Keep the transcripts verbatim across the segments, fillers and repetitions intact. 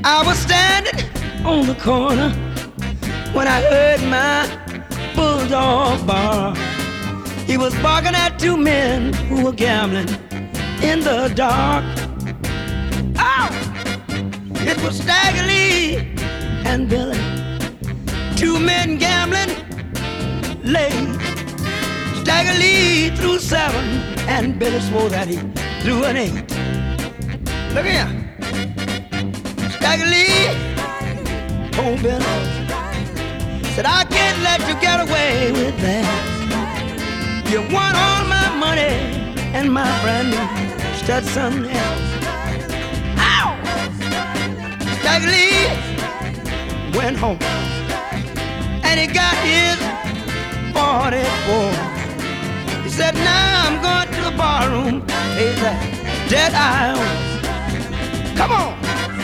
I was standing on the corner when I heard my bulldog bark. He was barking at two men who were gambling in the dark. Oh! It was Stagger Lee and Billy, two men gambling late. Stagger Lee threw seven and Billy swore that he threw an eight. Look here. Stagger Lee told Billy, said, I can't let you get away with that. You won all my money and my brand new Stetson else. Ow! Stagger Lee went home and he got his forty-four. He said, now I'm going to the barroom, pay that debt I owe. Come on.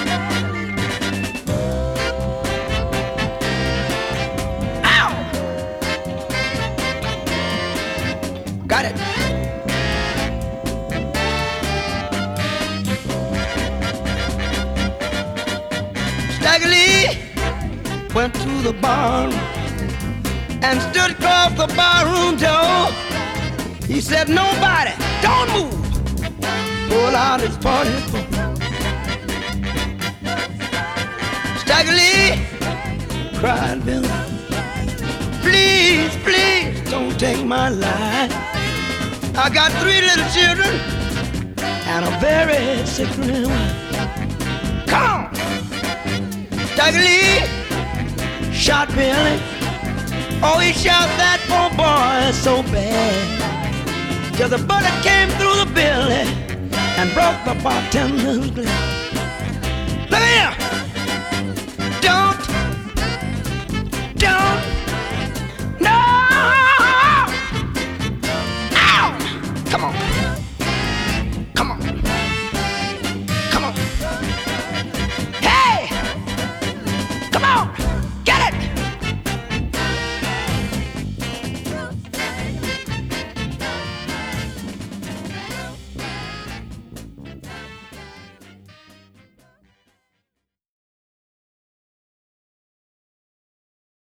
Ow! Got it. Stagger Lee went to the barroom and stood across the barroom door. He said, nobody, don't move. Pull out his forty-four. Stagger Lee cried, Billy, please, please don't take my life. I got three little children and a very sick little wife. Come on. Stagger Lee shot Billy. Oh, he shot that poor boy so bad, till the bullet came through the billy and broke the bartender's glass. Look here! Don't, don't, no! Ow! Come on.